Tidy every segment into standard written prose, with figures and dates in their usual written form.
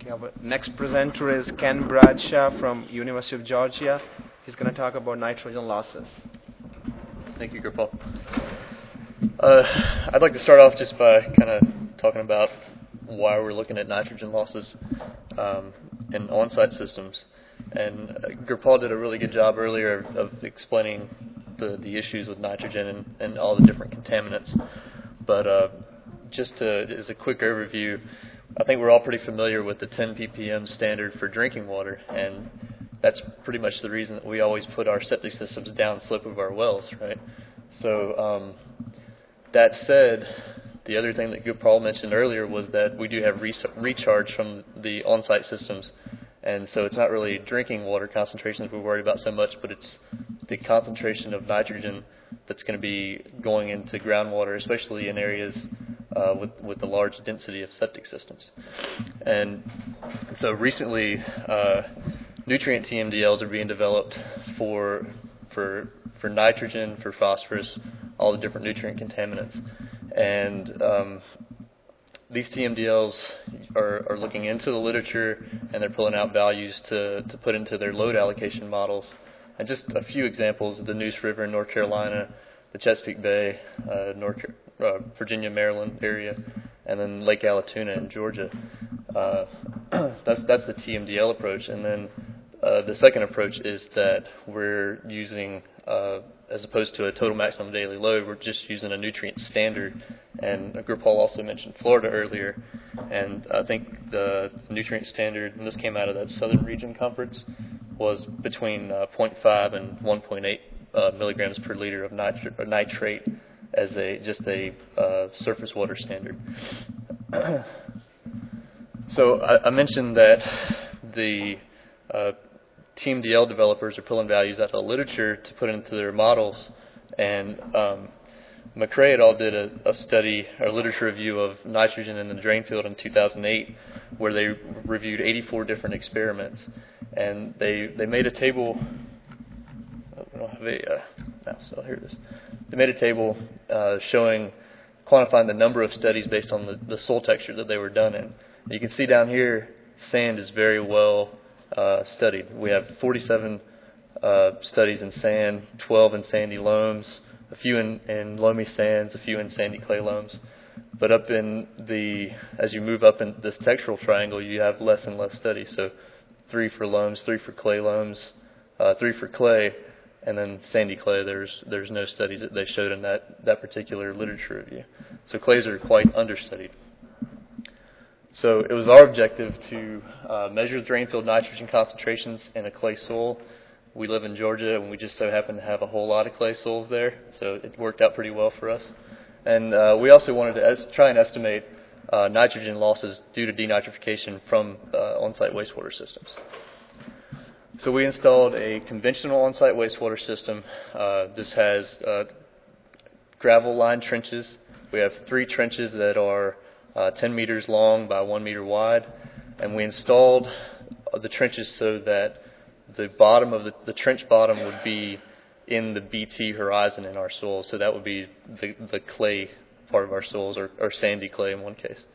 Okay, our next presenter is Ken Bradshaw from University of Georgia. He's going to talk about nitrogen losses. Thank you, Gopal. I'd like to start off just by kind of talking about why we're looking at nitrogen losses in on-site systems. And Gopal did a really good job earlier of explaining the issues with nitrogen and all the different contaminants. But as a quick overview, I think we're all pretty familiar with the 10 ppm standard for drinking water, and that's pretty much the reason that we always put our septic systems downslope of our wells, right? So that said, the other thing that Gopal mentioned earlier was that we do have recharge from the on-site systems, and so it's not really drinking water concentrations we're worried about so much, but it's the concentration of nitrogen that's going to be going into groundwater, especially in areas with the large density of septic systems. And so recently, nutrient TMDLs are being developed for nitrogen, for phosphorus, all the different nutrient contaminants. And these TMDLs are looking into the literature, and they're pulling out values to put into their load allocation models. And just a few examples: the Neuse River in North Carolina, the Chesapeake Bay, Virginia, Maryland area, and then Lake Allatoona in Georgia. That's the TMDL approach. And then the second approach is that we're using, as opposed to a total maximum daily load, we're just using a nutrient standard. And Gopal also mentioned Florida earlier, and I think the nutrient standard, and this came out of that Southern Region Conference, was between 0.5 and 1.8 milligrams per liter of nitrate as a surface water standard. So I mentioned that the TMDL developers are pulling values out of the literature to put into their models, and McRae et al. Did a study, a literature review of nitrogen in the drain field in 2008, where they reviewed 84 different experiments, and they made a table. We don't have a mouse, so here it is. They made a table quantifying the number of studies based on the soil texture that they were done in. You can see down here, sand is very well studied. We have 47 studies in sand, 12 in sandy loams, a few in loamy sands, a few in sandy clay loams. But as you move up in this textural triangle, you have less and less studies. So 3 for loams, 3 for clay loams, 3 for clay, and then sandy clay, there's no studies that they showed in that particular literature review. So clays are quite understudied. So it was our objective to measure drain field nitrogen concentrations in a clay soil. We live in Georgia, and we just so happen to have a whole lot of clay soils there, so it worked out pretty well for us. And we also wanted to try and estimate nitrogen losses due to denitrification from on-site wastewater systems. So we installed a conventional on-site wastewater system. This has gravel-lined trenches. We have 3 trenches that are 10 meters long by 1 meter wide, and we installed the trenches so that the bottom of the trench bottom would be in the BT horizon in our soils. So that would be the clay part of our soils, or sandy clay in one case.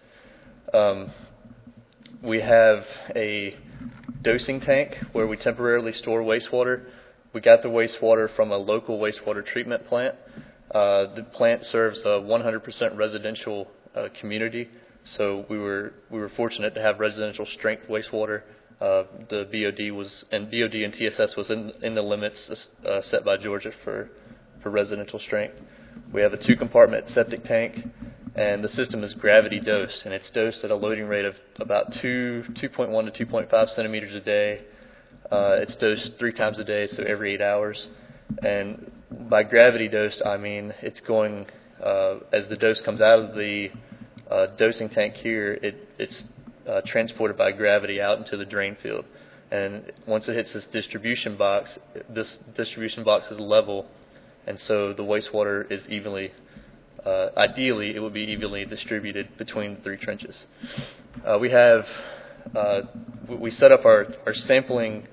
We have a dosing tank where we temporarily store wastewater. We got the wastewater from a local wastewater treatment plant. The plant serves a 100% residential community, so we were fortunate to have residential strength wastewater. The BOD and TSS was in the limits set by Georgia for residential strength. We have a 2-compartment septic tank, and the system is gravity dosed, and it's dosed at a loading rate of about 2.1 to 2.5 centimeters a day. It's dosed 3 times a day, so every 8 hours. And by gravity dosed, I mean it's going as the dose comes out of the dosing tank here, it's transported by gravity out into the drain field. And once it hits this distribution box is level, and so the wastewater is evenly, ideally it would be evenly distributed between the 3 trenches. We set up our sampling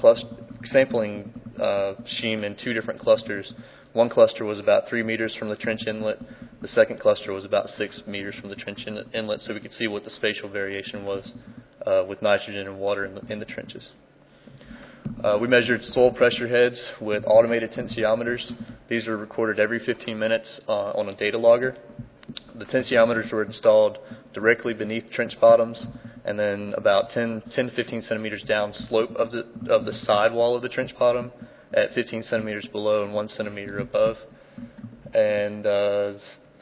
scheme in 2 different clusters. One cluster was about 3 meters from the trench inlet. The second cluster was about 6 meters from the trench inlet, so we could see what the spatial variation was with nitrogen and water in the trenches. We measured soil pressure heads with automated tensiometers. These are recorded every 15 minutes on a data logger. The tensiometers were installed directly beneath trench bottoms, and then about 10 to 15 centimeters down slope of the side wall of the trench bottom, at 15 centimeters below and 1 centimeter above. And I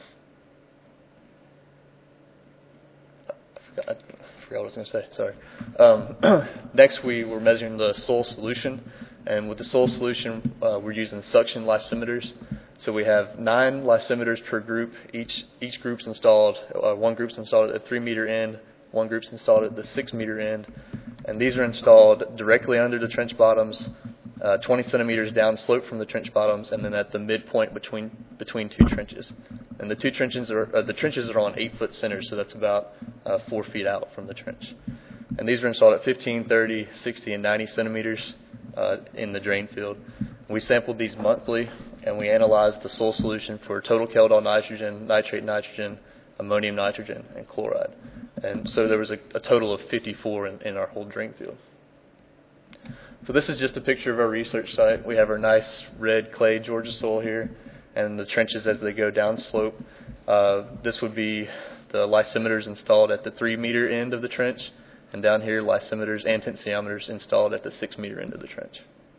forgot what I was going to say. Sorry. Next, we were measuring the soil solution, and with the soil solution, we're using suction lysimeters. So we have 9 lysimeters per group. Each group's installed. One group's installed at the 3 meter end. One group's installed at the 6 meter end, and these are installed directly under the trench bottoms, 20 centimeters down slope from the trench bottoms, and then at the midpoint between 2 trenches. And the trenches are on 8-foot centers, so that's about 4 feet out from the trench. And these are installed at 15, 30, 60, and 90 centimeters in the drain field. We sampled these monthly, and we analyzed the soil solution for total Kjeldahl nitrogen, nitrate nitrogen, ammonium nitrogen, and chloride. And so there was a total of 54 in our whole drain field. So this is just a picture of our research site. We have our nice red clay Georgia soil here, and the trenches as they go down slope. This would be the lysimeters installed at the 3 meter end of the trench, and down here lysimeters and tensiometers installed at the 6 meter end of the trench.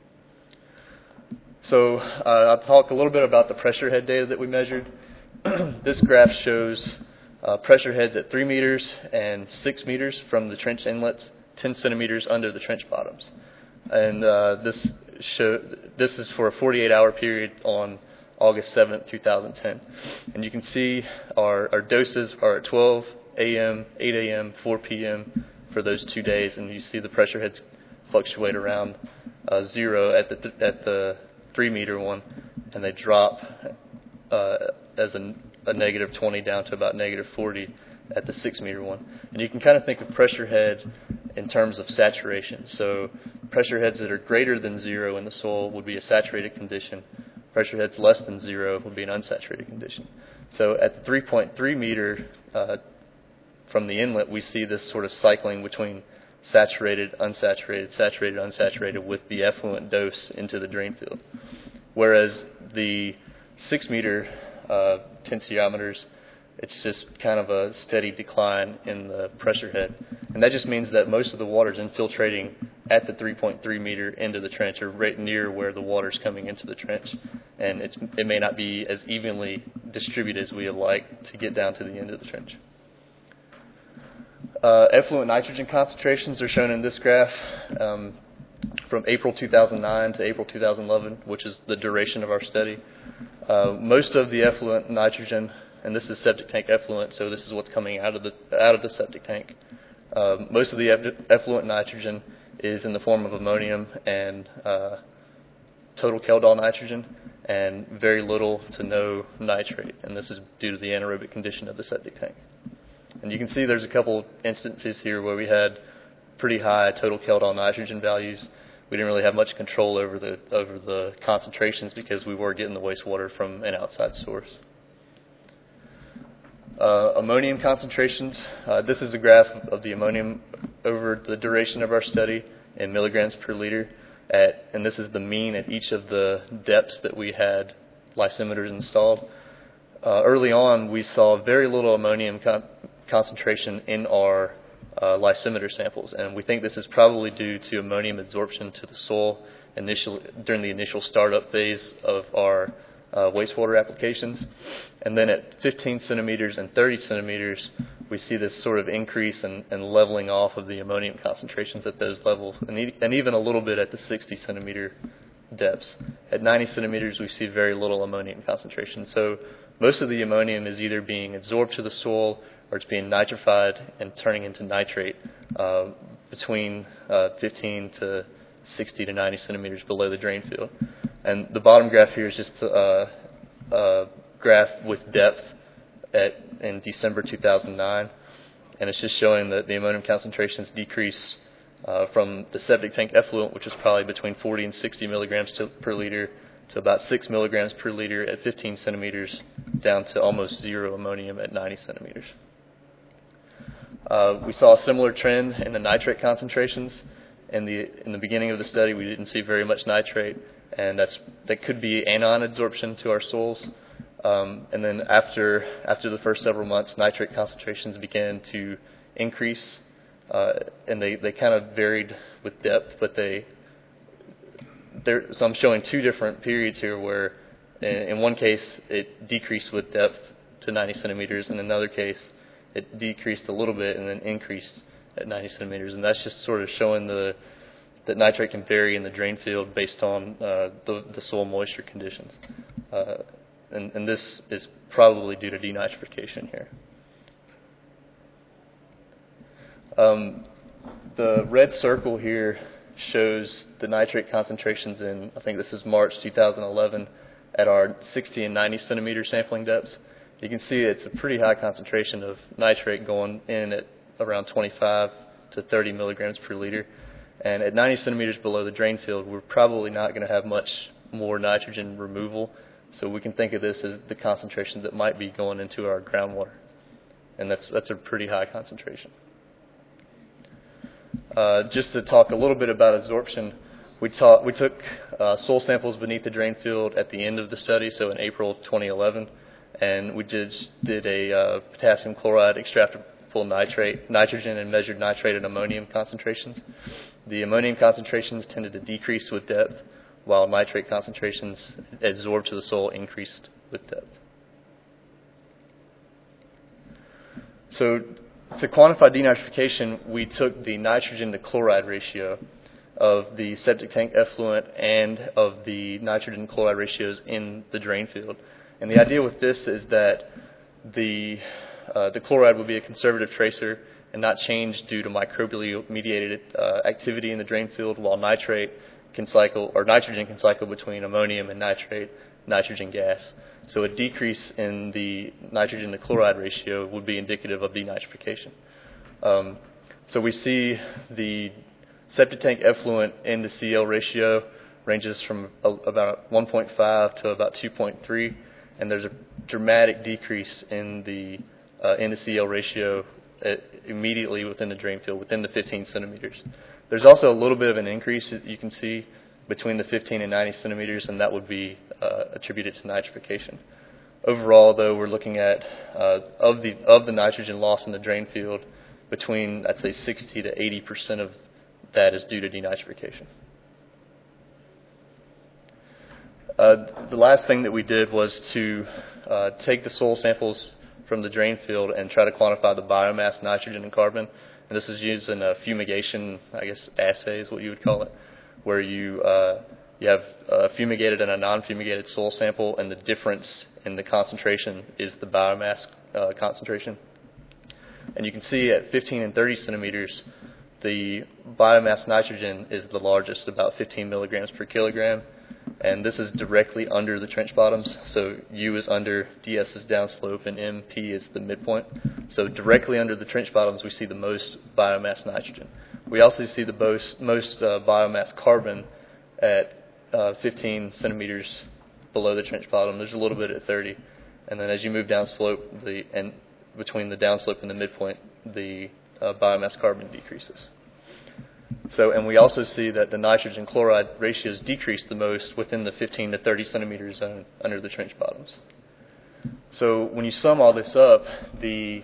So I'll talk a little bit about the pressure head data that we measured. This graph shows pressure heads at 3 meters and 6 meters from the trench inlets, 10 centimeters under the trench bottoms. And this is for a 48-hour period on August 7th, 2010. And you can see our doses are at 12 a.m., 8 a.m., 4 p.m. for those 2 days, and you see the pressure heads fluctuate around 0 at the 3 meter one, and they drop as a negative 20 down to about negative 40 at the 6 meter one. And you can kind of think of pressure head in terms of saturation. So pressure heads that are greater than 0 in the soil would be a saturated condition. Pressure heads less than 0 would be an unsaturated condition. So at the 3.3 meter from the inlet, we see this sort of cycling between saturated, unsaturated, saturated, unsaturated with the effluent dose into the drain field. Whereas the 6 meter tensiometers, it's just kind of a steady decline in the pressure head. And that just means that most of the water is infiltrating at the 3.3 meter end of the trench, or right near where the water is coming into the trench. And it may not be as evenly distributed as we would like to get down to the end of the trench. Effluent nitrogen concentrations are shown in this graph from April 2009 to April 2011, which is the duration of our study. Most of the effluent nitrogen, and this is septic tank effluent, so this is what's coming out of the septic tank. Most of the effluent nitrogen is in the form of ammonium and total Kjeldahl nitrogen, and very little to no nitrate, and this is due to the anaerobic condition of the septic tank. And you can see there's a couple instances here where we had pretty high total Kjeldahl nitrogen values. We didn't really have much control over the concentrations because we were getting the wastewater from an outside source. Ammonium concentrations. This is a graph of the ammonium over the duration of our study in milligrams per liter. And this is the mean at each of the depths that we had lysimeters installed. Early on, we saw very little ammonium concentration in our lysimeter samples, and we think this is probably due to ammonium absorption to the soil during the initial startup phase of our wastewater applications. And then at 15 centimeters and 30 centimeters, we see this sort of increase and leveling off of the ammonium concentrations at those levels, and even a little bit at the 60 centimeter depths. At 90 centimeters, we see very little ammonium concentration. So most of the ammonium is either being absorbed to the soil or it's being nitrified and turning into nitrate between 15 to 60 to 90 centimeters below the drain field. And the bottom graph here is just a graph with depth in December 2009, and it's just showing that the ammonium concentrations decrease from the septic tank effluent, which is probably between 40 and 60 milligrams per liter, to about 6 milligrams per liter at 15 centimeters, down to almost zero ammonium at 90 centimeters. We saw a similar trend in the nitrate concentrations. In the beginning of the study, we didn't see very much nitrate, and that could be anion adsorption to our soils. And then after the first several months, nitrate concentrations began to increase, and they kind of varied with depth, but so I'm showing two different periods here where in one case it decreased with depth to 90 centimeters, and in another case it decreased a little bit and then increased at 90 centimeters. And that's just sort of showing that nitrate can vary in the drain field based on the soil moisture conditions. And this is probably due to denitrification here. The red circle here shows the nitrate concentrations in, I think this is March 2011, at our 60 and 90 centimeter sampling depths. You can see it's a pretty high concentration of nitrate going in at around 25 to 30 milligrams per liter. And at 90 centimeters below the drain field, we're probably not going to have much more nitrogen removal. So we can think of this as the concentration that might be going into our groundwater. And that's a pretty high concentration. Just to talk a little bit about absorption, we took soil samples beneath the drain field at the end of the study, so in April 2011, and we did a potassium chloride extractable nitrogen and measured nitrate and ammonium concentrations. The ammonium concentrations tended to decrease with depth, while nitrate concentrations adsorbed to the soil increased with depth. So to quantify denitrification, we took the nitrogen to chloride ratio of the septic tank effluent and of the nitrogen chloride ratios in the drain field. And the idea with this is that the chloride would be a conservative tracer and not change due to microbially mediated activity in the drain field, while nitrogen can cycle between ammonium and nitrogen gas. So a decrease in the nitrogen to chloride ratio would be indicative of denitrification. So we see the septic tank effluent in the CL ratio ranges from about 1.5 to about 2.3, and there's a dramatic decrease in the CL ratio immediately within the drain field, within the 15 centimeters. There's also a little bit of an increase that you can see between the 15 and 90 centimeters, and that would be attributed to nitrification. Overall, though, we're looking at of the nitrogen loss in the drain field, between, I'd say, 60 to 80% of that is due to denitrification. The last thing that we did was to take the soil samples from the drain field and try to quantify the biomass nitrogen and carbon. And this is used in a fumigation, I guess, assay is what you would call it, where you have a fumigated and a non-fumigated soil sample, and the difference in the concentration is the biomass concentration. And you can see at 15 and 30 centimeters, the biomass nitrogen is the largest, about 15 milligrams per kilogram. And this is directly under the trench bottoms. So U is under, DS is downslope, and MP is the midpoint. So directly under the trench bottoms, we see the most biomass nitrogen. We also see the most biomass carbon at 15 centimeters below the trench bottom. There's a little bit at 30. And then as you move downslope, and between the downslope and the midpoint, the biomass carbon decreases. So, and we also see that the nitrogen chloride ratios decrease the most within the 15 to 30 centimeter zone under the trench bottoms. So when you sum all this up, the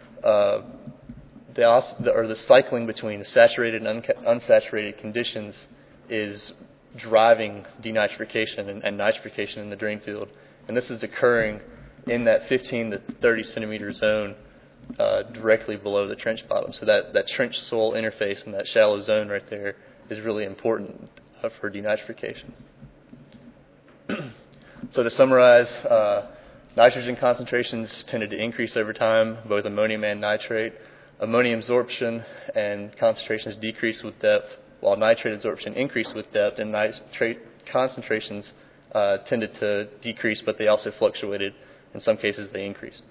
cycling between the saturated and unsaturated conditions is driving denitrification and nitrification in the drain field. And this is occurring in that 15 to 30 centimeter zone directly below the trench bottom. So that trench soil interface and that shallow zone right there is really important for denitrification. So to summarize, nitrogen concentrations tended to increase over time, both ammonium and nitrate. Ammonium absorption and concentrations decreased with depth, while nitrate absorption increased with depth, and nitrate concentrations tended to decrease, but they also fluctuated. In some cases, they increased.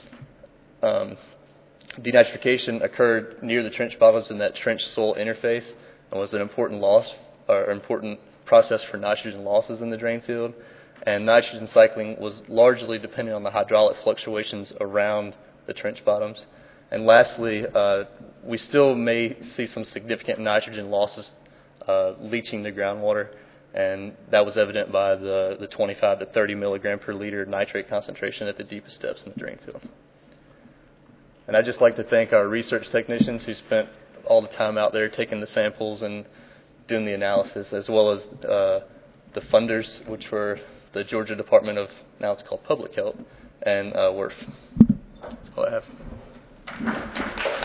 Denitrification occurred near the trench bottoms in that trench soil interface and was an important important process for nitrogen losses in the drain field. And nitrogen cycling was largely dependent on the hydraulic fluctuations around the trench bottoms. And lastly, we still may see some significant nitrogen losses leaching the groundwater, and that was evident by the 25 to 30 milligram per liter nitrate concentration at the deepest depths in the drain field. And I'd just like to thank our research technicians who spent all the time out there taking the samples and doing the analysis, as well as the funders, which were the Georgia Department of, now it's called Public Health, and WRF. That's all I have.